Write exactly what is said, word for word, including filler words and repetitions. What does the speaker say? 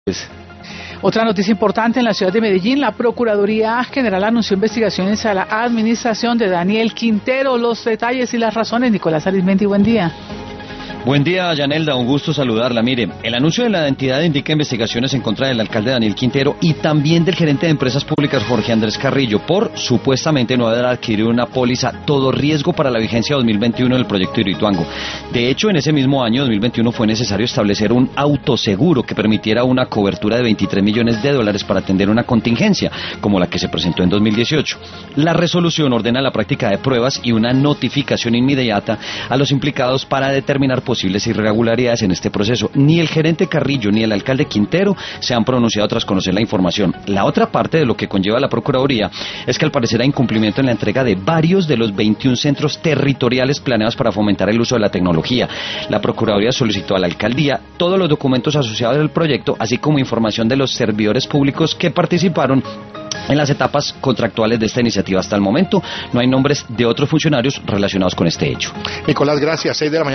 Otra noticia importante en la ciudad de Medellín: la Procuraduría General anunció investigaciones a la administración de Daniel Quintero. Los detalles y las razones, Nicolás Arizmendi, buen día. Buen día, Yanelda, un gusto saludarla. Mire, el anuncio de la entidad indica investigaciones en contra del alcalde Daniel Quintero y también del gerente de empresas públicas Jorge Andrés Carrillo por supuestamente no haber adquirido una póliza todo riesgo para la vigencia dos mil veintiuno del proyecto Hidroituango. De hecho, en ese mismo año, dos mil veintiuno, fue necesario establecer un autoseguro que permitiera una cobertura de veintitrés millones de dólares para atender una contingencia, como la que se presentó en dos mil dieciocho. La resolución ordena la práctica de pruebas y una notificación inmediata a los implicados para determinar posibles irregularidades en este proceso. Ni el gerente Carrillo ni el alcalde Quintero se han pronunciado tras conocer la información. La otra parte de lo que conlleva la Procuraduría es que al parecer hay incumplimiento en la entrega de varios de los veintiún centros territoriales planeados para fomentar el uso de la tecnología. La Procuraduría solicitó a la alcaldía todos los documentos asociados al proyecto, así como información de los servidores públicos que participaron en las etapas contractuales de esta iniciativa. Hasta el momento no hay nombres de otros funcionarios relacionados con este hecho. Nicolás, gracias. seis de la mañana.